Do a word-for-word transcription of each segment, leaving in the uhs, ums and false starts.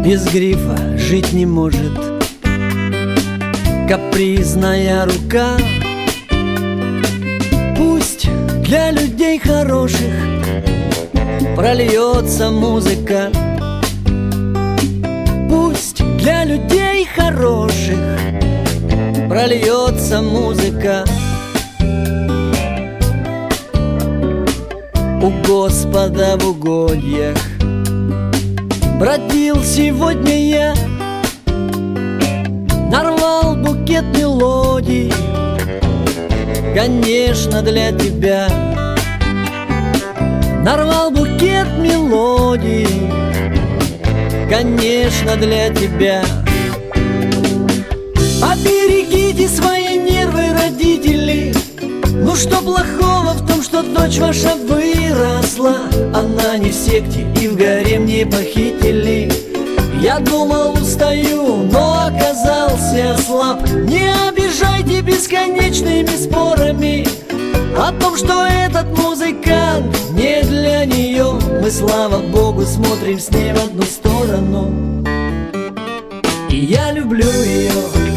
без грифа жить не может. Капризная рука, пусть для людей хороших прольется музыка. Пусть для людей хороших прольется музыка. У Господа в угодьях бродил сегодня я, нарвал букет мелодий, конечно, для тебя. Нарвал букет мелодий, конечно, для тебя. Поберегите свои нервы, родители. Ну что плохого в том, что дочь ваша выросла? Она не в секте и в гарем не похитили. Я думал, устаю, но оказался слаб. Не обижайте бесконечными спорами о том, что этот музыкант не для нее. Мы, слава Богу, смотрим с ней в одну сторону. И я люблю ее,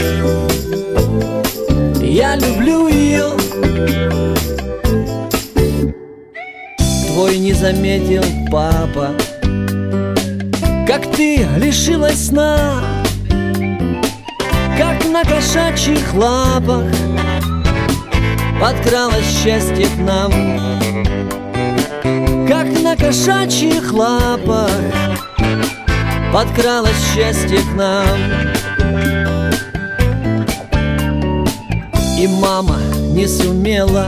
я люблю ее. Твой не заметил папа, как ты лишилась сна, как на кошачьих лапах подкралось счастье к нам. Как на кошачьих лапах подкралось счастье к нам. И мама не сумела,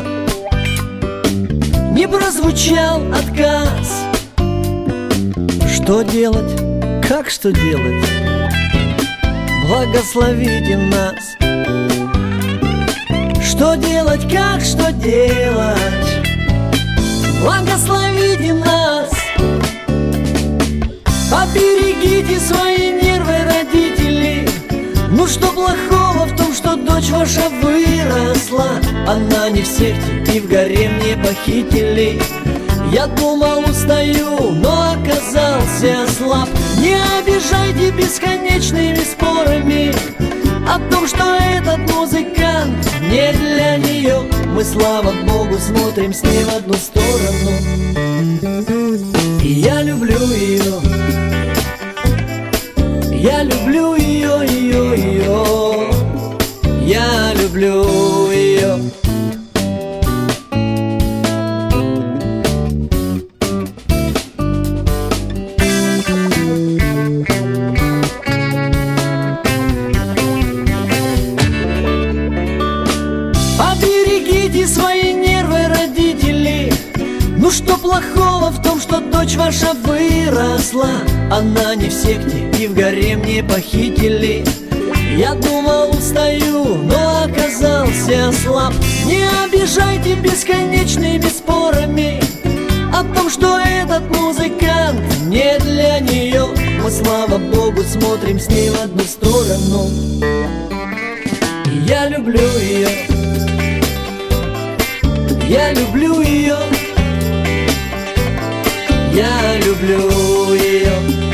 не прозвучал отказ. Что делать? Как что делать? Благословите нас. Что делать? Как что делать? Благословите нас. Поберегите свои нервы, родители. Ну что плохого в том, что дочь ваша выросла? Она не в секте и в гарем не похитили. Я думал, устаю, но оказался слаб. Не обижайте бесконечными спорами о том, что этот музыкант не для нее. Мы, слава Богу, смотрим с ней в одну сторону. И я люблю ее, я люблю ее, ее, ее. Я люблю ее. Поберегите свои нервы, родители. Ну что плохого в том, что дочь ваша выросла? Она не в секте и в гарем не похитили. Я думал, устаю, но оказался слаб. Не обижайте бесконечными спорами о том, что этот музыкант не для нее. Мы, слава Богу, смотрим с ней в одну сторону. И я люблю ее, я люблю ее, я люблю ее.